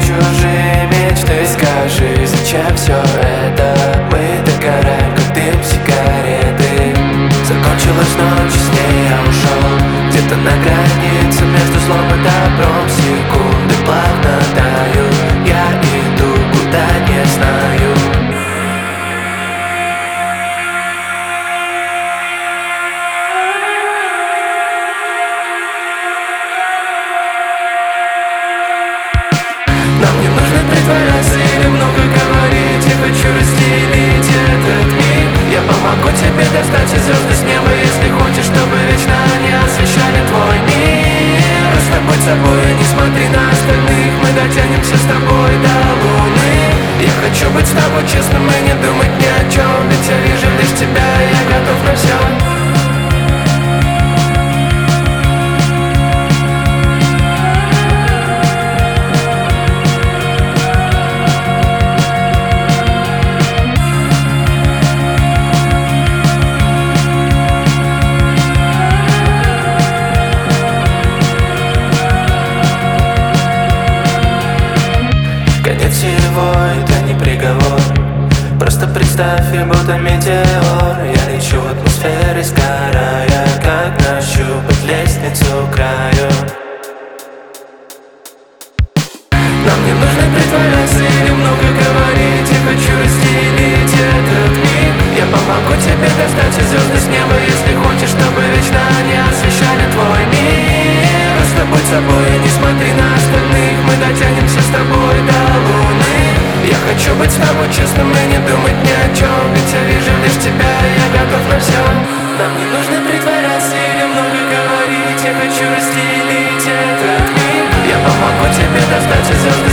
чужие мечты. Скажи, зачем все это? Мы догораем, как дым сигареты. Закончилась ночь, с ней я ушел. Где-то на границе между злом и добром секунды плавно тают. Я иду, куда не знаю. Нам не нужно притворяться или много говорить. Я хочу разделить этот мир. Я помогу тебе достать звезды с неба, если хочешь, чтобы вечно они освещали твой мир. Просто будь собой и не смотри на остальных. Мы дотянемся с тобой до луны. Я хочу быть с тобой честным и не думать ни о чем. Ведь я вижу лишь тебя, и я готов на все. Всего это не приговор. Просто представь, я будто метеор. Я лечу в атмосфере, сгорая, как нащупать лестницу к краю. Нам не нужно притворяться или много говорить. Я хочу разделить этот мир. Я помогу тебе достать звезды с неба, если хочешь, чтобы вечно они освещали твой мир. Просто будь собой и не смотри на остальных. Мы дотянемся с тобой до луны. Я хочу быть с тобой честным и не думать ни о чем. Ведь я вижу лишь тебя, и я готов на все. Нам не нужно притворяться или много говорить. Я хочу разделить этот мир. Я помогу тебе достать звезды.